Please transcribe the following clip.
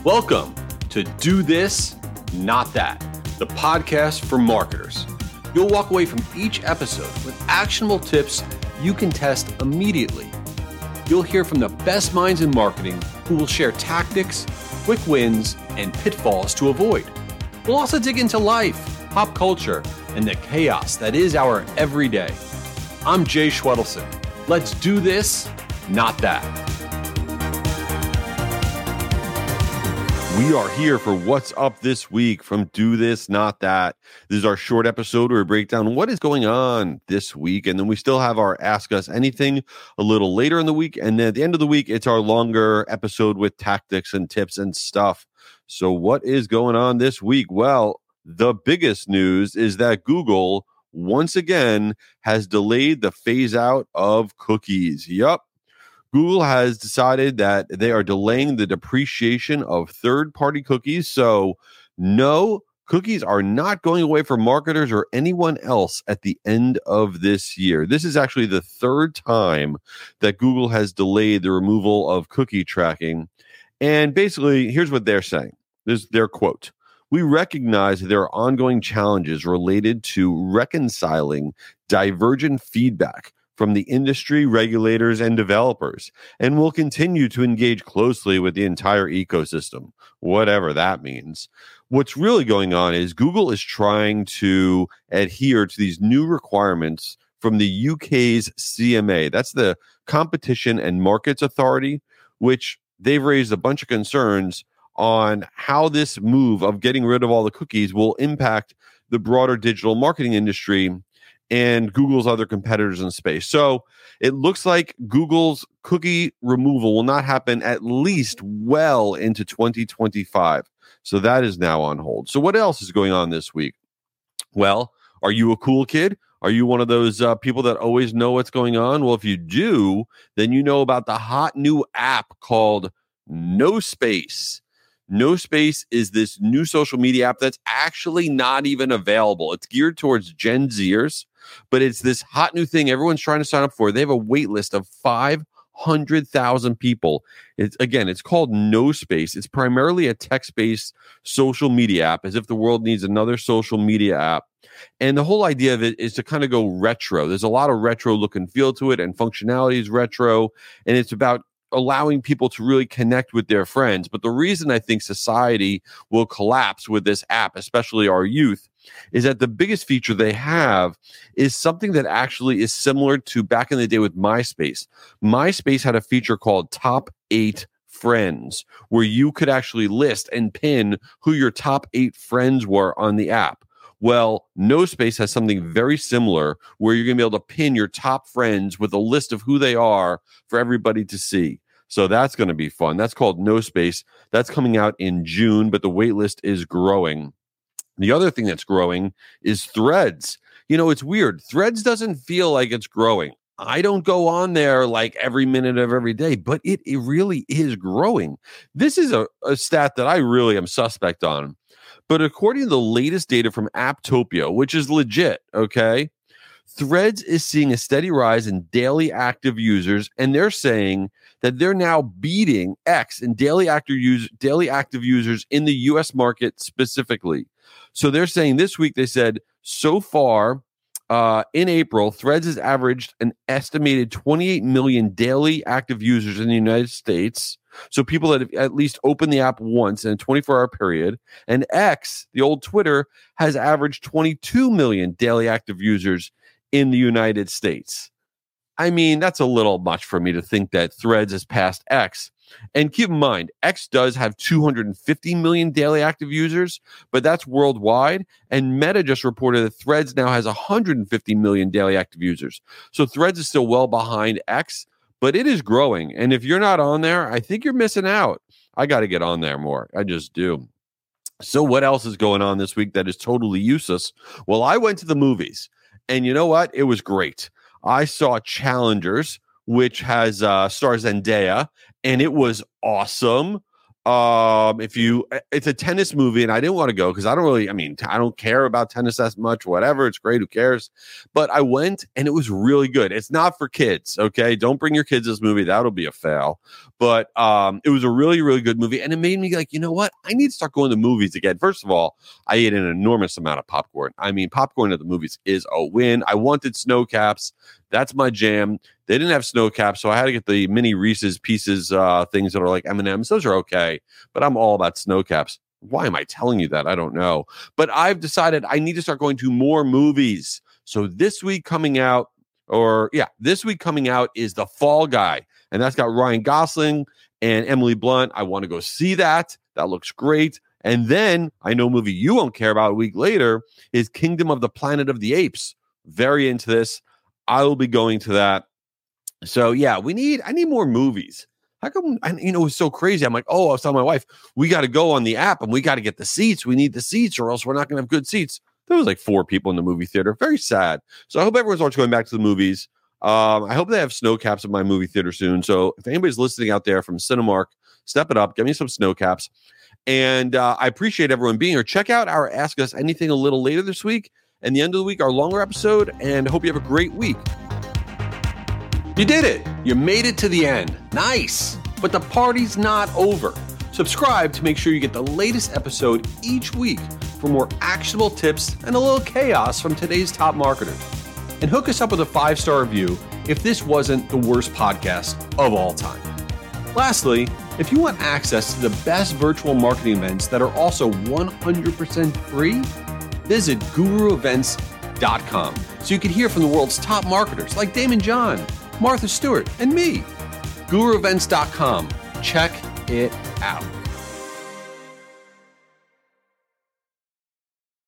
Welcome to Do This, Not That, the podcast for marketers. You'll walk away from each episode with actionable tips you can test immediately. You'll hear from the best minds in marketing who will share tactics, quick wins, and pitfalls to avoid. We'll also dig into life, pop culture, and the chaos that is our everyday. I'm Jay Schwedelson. Let's do this, not that. We are here for What's Up This Week from Do This, Not That. This is our short episode where we break down what is going on this week. And then we still have our Ask Us Anything a little later in the week. And then at the end of the week, it's our longer episode with tactics and tips and stuff. So what is going on this week? Well, the biggest news is that Google once again has delayed the phase out of cookies. Yup. Google has decided that they are delaying the depreciation of third-party cookies. So no, cookies are not going away for marketers or anyone else at the end of this year. This is actually the third time that Google has delayed the removal of cookie tracking. And basically, here's what they're saying. This is their quote. We recognize that there are ongoing challenges related to reconciling divergent feedback from the industry, regulators, and developers, and will continue to engage closely with the entire ecosystem, whatever that means. What's really going on is Google is trying to adhere to these new requirements from the UK's CMA. That's the Competition and Markets Authority, which they've raised a bunch of concerns on how this move of getting rid of all the cookies will impact the broader digital marketing industry and Google's other competitors in space. So it looks like Google's cookie removal will not happen at least well into 2025. So that is now on hold. So what else is going on this week? Well, are you a cool kid? Are you one of those people that always know what's going on? Well, if you do, then you know about the hot new app called No Space. No Space is this new social media app that's actually not even available. It's geared towards Gen Zers, but it's this hot new thing everyone's trying to sign up for. They have a wait list of 500,000 people. It's called No Space. It's primarily a text-based social media app, as if the world needs another social media app. And the whole idea of it is to kind of go retro. There's a lot of retro look and feel to it, and functionality is retro, and it's about allowing people to really connect with their friends. But the reason I think society will collapse with this app, especially our youth, is that the biggest feature they have is something that actually is similar to back in the day with MySpace. MySpace had a feature called Top 8 Friends, where you could actually list and pin who your top 8 friends were on the app. Well, No Space has something very similar where you're going to be able to pin your top friends with a list of who they are for everybody to see. So that's going to be fun. That's called No Space. That's coming out in June, but the wait list is growing. The other thing that's growing is Threads. You know, it's weird. Threads doesn't feel like it's growing. I don't go on there like every minute of every day, but it really is growing. This is a stat that I really am suspect on. But according to the latest data from Apptopia, which is legit, okay, Threads is seeing a steady rise in daily active users, and they're saying that they're now beating X in daily active users in the U.S. market specifically. So they're saying this week, they said, so far in April, Threads has averaged an estimated 28 million daily active users in the United States. So people that have at least opened the app once in a 24-hour period. And X, the old Twitter, has averaged 22 million daily active users in the United States. I mean, that's a little much for me to think that Threads has passed X. And keep in mind, X does have 250 million daily active users, but that's worldwide. And Meta just reported that Threads now has 150 million daily active users. So Threads is still well behind X, but it is growing. And if you're not on there, I think you're missing out. I got to get on there more. I just do. So what else is going on this week that is totally useless? Well, I went to the movies, and you know what? It was great. I saw Challengers, which has stars Zendaya, and it was awesome. It's a tennis movie, and I didn't want to go because I don't care about tennis as much. Whatever, it's great. Who cares? But I went, and it was really good. It's not for kids, okay? Don't bring your kids to this movie. That'll be a fail. But it was a really, really good movie, and it made me like, you know what? I need to start going to movies again. First of all, I ate an enormous amount of popcorn. I mean, popcorn at the movies is a win. I wanted snow caps. That's my jam. They didn't have snow caps, so I had to get the mini Reese's Pieces things that are like M&Ms. Those are okay, but I'm all about snow caps. Why am I telling you that? I don't know. But I've decided I need to start going to more movies. So this week coming out is The Fall Guy, and that's got Ryan Gosling and Emily Blunt. I want to go see that. That looks great. And then I know a movie you won't care about a week later is Kingdom of the Planet of the Apes. Very into this. I will be going to that. So yeah, I need more movies. How come? It's so crazy. I'm like, I was telling my wife, we got to go on the app and we got to get the seats. We need the seats or else we're not going to have good seats. There was like 4 people in the movie theater. Very sad. So I hope everyone starts going back to the movies. I hope they have snow caps at my movie theater soon. So if anybody's listening out there from Cinemark, step it up. Get me some snow caps. And I appreciate everyone being here. Check out our Ask Us Anything a little later this week. And the end of the week, our longer episode. And hope you have a great week. You did it. You made it to the end. Nice. But the party's not over. Subscribe to make sure you get the latest episode each week for more actionable tips and a little chaos from today's top marketers. And hook us up with a 5-star review if this wasn't the worst podcast of all time. Lastly, if you want access to the best virtual marketing events that are also 100% free, visit guruevents.com so you can hear from the world's top marketers like Damon John, Martha Stewart, and me. guruevents.com. Check it out.